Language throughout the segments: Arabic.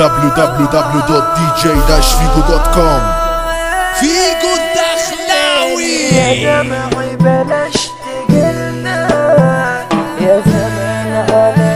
www.dj-figo.com. فيجو الدخلاوي. يا دمعي بلاش تجلنا يا زمان على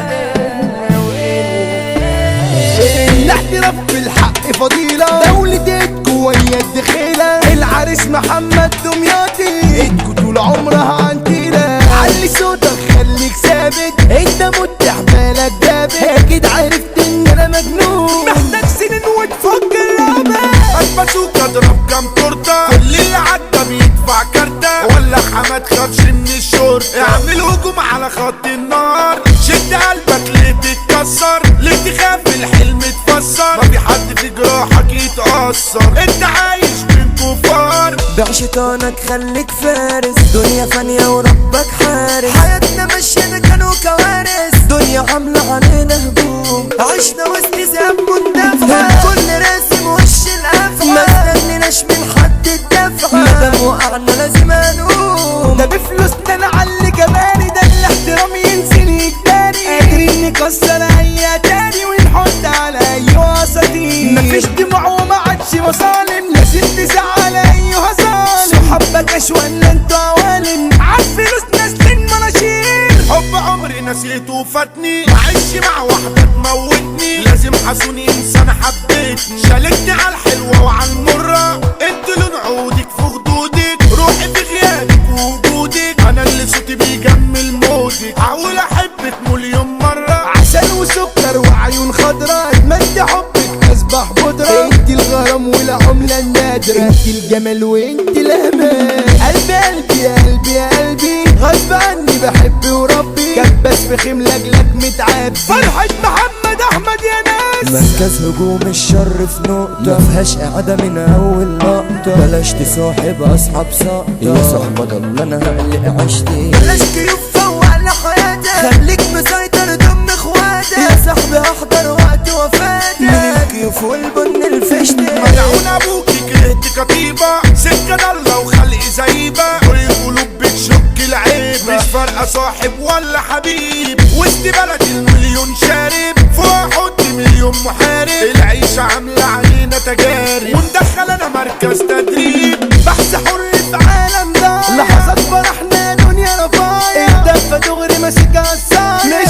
الاعتراف بالحق فضيلة، دولتك ويا الدخيلة. العريس محمد دمياطي، انتوا طول عمرها عنتيلة. علي صوتك خليك ثابت، انت متح بالك دابت. اكيد عرفت ان انا مجنون، محتاج سنين وتفك اللعبة. البازوكا اضرب كام تورته، كل اللي عدى بيدفع كارته. ولا حماد خافش من الشرطة، اعمل هجوم على خط النار. شد قلبك ليه تتكسر، ليه تخاف الحلم تفسر. ما في حد في جراحك يتأثر، انت عايش بين كفار. بيع شيطانك خليك فارس، دنيا فانية وربك حارس. حياتنا مشينا كانوا كوارث، دنيا عاملة علينا هجوم. عشنا وسط ذئاب مندفعة، الكل راسم وش القفعة. ما استنيناش من حد الدفعة، مادام وقعنا لازم هنقوم. ده بفلوسنا نعلي جمالي، ده الاحترام ينزل يجباري. قادرين نكسر اي تاني ونحط على اي وسطي. مفيش دموع وما عادش مصالم، لازم تزعل ايها ظالم. صحابك اش ولا انتوا عوالم، عالفلوس نازلين مناشير. حب عمري نسيته وفاتني، معيش مع واحدة تموتني. لازم حسوني انسان حبيتني، شالتني عالحلوة وعالمرة. انت لون عودك في خدودك، روحي في غيابك ووجودك. انا اللي صوتي بيجمل مودك، هقول احبك مليون مرة. عسل وسكر وعيون خضرا، ادمنت حبك اصبح بودرة. انت الغرام والعملة النادرة، انت الجمال وانت الامان. قلبي قلبي يا قلبي يا قلبي، غصب عني بحب وربي. كبس في خيم لاجلك متعبي، فرحة محمد احمد يا ناس. مركز هجوم الشر في نقطة، مفيهاش قاعدة من أول لقطة. بلاش تصاحب أصحاب سقطة، يا صاحبة ضل أنا هقلق عشتي. بلاش كيوف فوق على حياتك، خليك مسيطر ضمن اخواتك. يا صاحبي أحضر وقت وفاتك، من الكيوف والبن الفشتك. ملعون ابوكي كرهت كتيبة، سكة ضلة وخلقي زيبة. كل القلوب بتشك العيبة، مش فارقة صاحب ولا حبيب. وسط بلد المليون شارب، فوق حط مليون محارب. العيشة عاملة علينا تجارب، وندخل انا مركز تدريب. بحث حر في عالم ضايع، لحظات فرحنا دنيا رفايع. الدفة دغري ماسكها الصايع.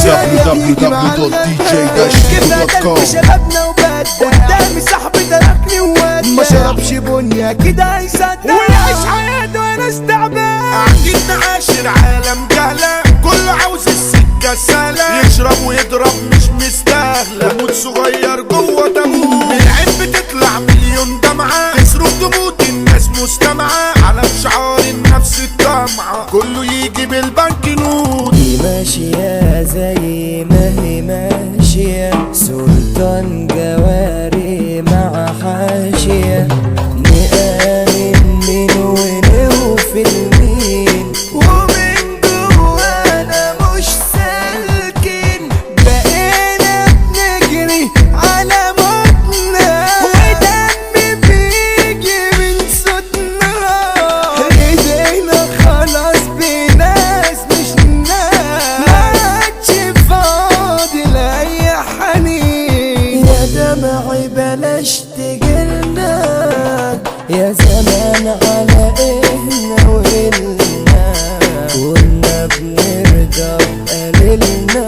www.dj-figo.com. شبابنا وبدع، قدامي صاحبي تركني وودع. ما شربش بنيا كده هيصدق، ويعيش حياته وانا استعبان. قاعدين نعاشر عالم جهلة، كله عاوز السكة السهلة. يشرب ويضرب مش مستاهلة، موت صغير جوه تابوت. العين بتطلع مليون دمعة، تصرخ تموت الناس مستمعة. على شعار النفس الطمعة، كله يجي بالبنك نوت. دي ماشية زي ما هي ماشية، سلطان جواري مع حاشية. نآمن مين ونوفي المين، ومن جوانا مش سالكين. بقينا بنجري على موتنا، ودم بيجي من صوتنا. ايدينا خلاص بناس مش ناس، معادش فاضي لأي حنين. يا دمعي بلاش تجلنا، يا زمان على اهنا وإلنا. كنا بنرضى بقليلنا،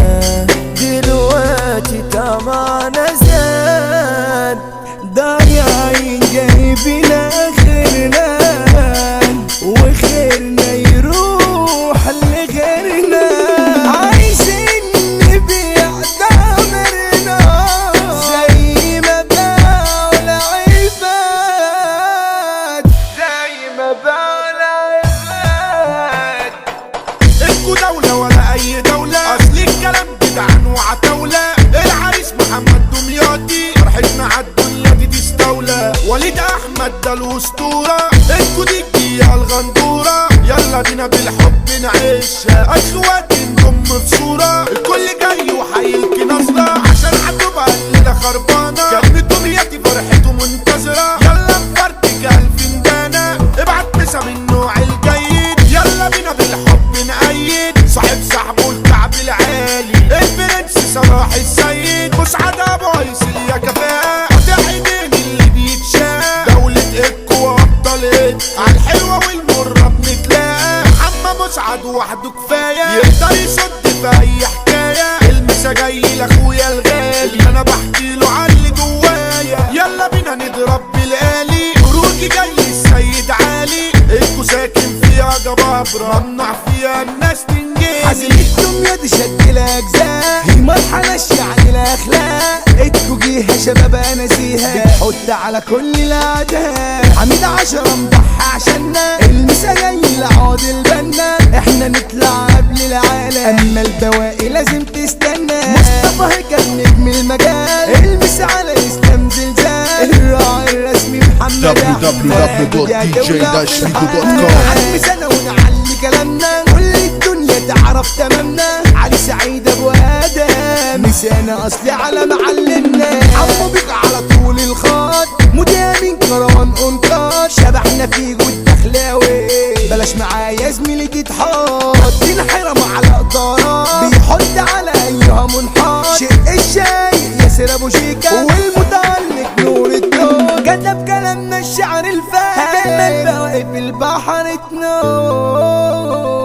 دلوقتي طمعنا زاد. ضايعين جايبين اخرنا، وخيرنا يروح لغيرنا. عايزين نبيع ضميرنا، زي ما باعوا العباد، زي ما باعوا العباد. انتوا دولة ولا اي دولة، اصل الكلام جدعان وعتاولة. العريس محمد دمياطي، فرحتنا عالدنيا دي تستولى. وليد احمد ده الاسطورة، انتوا دي الجية الغندورة. يلا بينا بالحب نعيشها، اخواتي نضم في صورة. الكل جاي وحيلكي نظرة، عشان هتبقى الليلة خربانة. كلمة دمياطي فرحته منتظرة، يلا بفرتك الف فنجانة. ابعت مسا من النوع الجيد، يلا بينا بالحب نأيد. صاحب صاحبه الكعب العالي، البرنس صلاح السيد. مسعد ابو هيصل يا كفاء قاطع ايدين اللي بيتشاف دولة اكو وابطال عالحلوة والمرة بنتلاقى محمد مسعد وحده كفاية يقدر يصد في اي حكاية المسا جاي لاخويا الغالي انا بحكي له عن اللي جوايا يلا بينا نضرب بالآلي خروجي جاي السيد علي اكو ساكن فيها جبابرة ممنوع فيها الناس تنجيلي حزين الدنيا دي شد الاجزاء هي مرحلة يعني الاخلاق اتكو جيها شباب اناسيها بتحط على كل الاعداء حميد 10 مضحى عشاننا المسا جاي لعاد البنا احنا نطلع قبل العالم اما البواقي لازم تستنى مصطفى كان نجم المجال المسا على اسلام زلزال الراعي الرسمي محمد www.dj-figo.com عم سنة ونعلي كلامنا كل الدنيا تعرف تمامنا علي سعيد ابو ادم مسانا اصلي على معلمنا عمو بيك على طول الخط مدامين كروان انقاذ شبحنا في جود دخلاوي بلاش معايا زميلي تتحط الحرم على قدرات بيحط على ايها منحط شق الشاي ياسر ابو شيكا والمتألق نور الدور كتب كلامنا الشعر الفاهم البواقي في البحر تنور